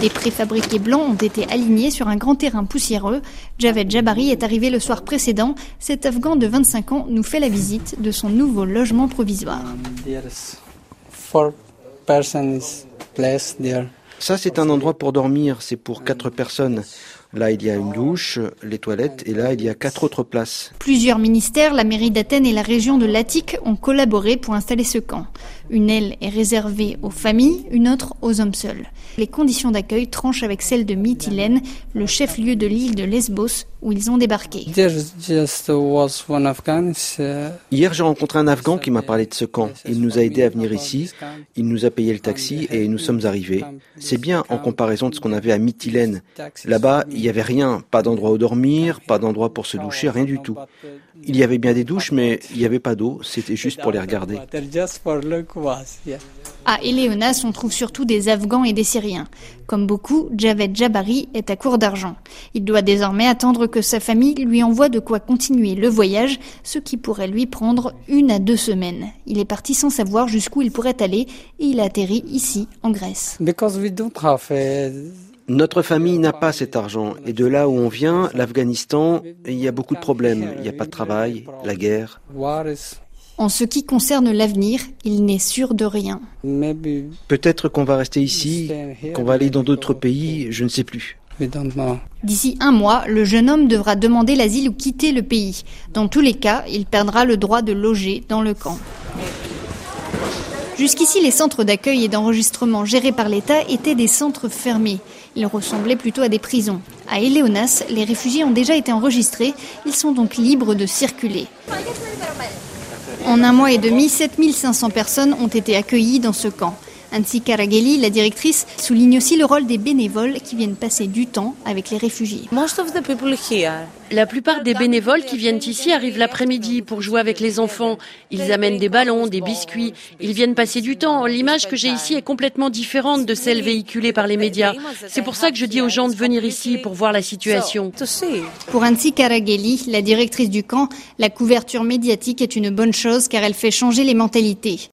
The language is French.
Des préfabriqués blancs ont été alignés sur un grand terrain poussiéreux. Javed Jabari est arrivé le soir précédent. Cet Afghan de 25 ans nous fait la visite de son nouveau logement provisoire. Ça, c'est un endroit pour dormir, c'est pour 4 personnes. Là, il y a une douche, les toilettes, et là, il y a 4 autres places. Plusieurs ministères, la mairie d'Athènes et la région de Latik ont collaboré pour installer ce camp. Une aile est réservée aux familles, une autre aux hommes seuls. Les conditions d'accueil tranchent avec celles de Mytilène, le chef-lieu de l'île de Lesbos, où ils ont débarqué. Hier, j'ai rencontré un Afghan qui m'a parlé de ce camp. Il nous a aidés à venir ici, il nous a payé le taxi et nous sommes arrivés. C'est bien en comparaison de ce qu'on avait à Mytilène. Là-bas, il n'y avait rien, pas d'endroit où dormir, pas d'endroit pour se doucher, rien du tout. Il y avait bien des douches, mais il n'y avait pas d'eau, c'était juste pour les regarder. À Eleonas, on trouve surtout des Afghans et des Syriens. Comme beaucoup, Javed Jabari est à court d'argent. Il doit désormais attendre que sa famille lui envoie de quoi continuer le voyage, ce qui pourrait lui prendre 1 à 2 semaines. Il est parti sans savoir jusqu'où il pourrait aller et il a atterri ici, en Grèce. Notre famille n'a pas cet argent. Et de là où on vient, l'Afghanistan, il y a beaucoup de problèmes. Il n'y a pas de travail, la guerre. En ce qui concerne l'avenir, il n'est sûr de rien. Peut-être qu'on va rester ici, qu'on va aller dans d'autres pays, je ne sais plus. D'ici 1 mois, le jeune homme devra demander l'asile ou quitter le pays. Dans tous les cas, il perdra le droit de loger dans le camp. Jusqu'ici, les centres d'accueil et d'enregistrement gérés par l'État étaient des centres fermés. Ils ressemblaient plutôt à des prisons. À Eleonas, les réfugiés ont déjà été enregistrés. Ils sont donc libres de circuler. En 1 mois et demi, 7500 personnes ont été accueillies dans ce camp. Ansi Karageli, la directrice, souligne aussi le rôle des bénévoles qui viennent passer du temps avec les réfugiés. La plupart des bénévoles qui viennent ici arrivent l'après-midi pour jouer avec les enfants. Ils amènent des ballons, des biscuits. Ils viennent passer du temps. L'image que j'ai ici est complètement différente de celle véhiculée par les médias. C'est pour ça que je dis aux gens de venir ici pour voir la situation. Pour Ansi Karageli, la directrice du camp, la couverture médiatique est une bonne chose car elle fait changer les mentalités.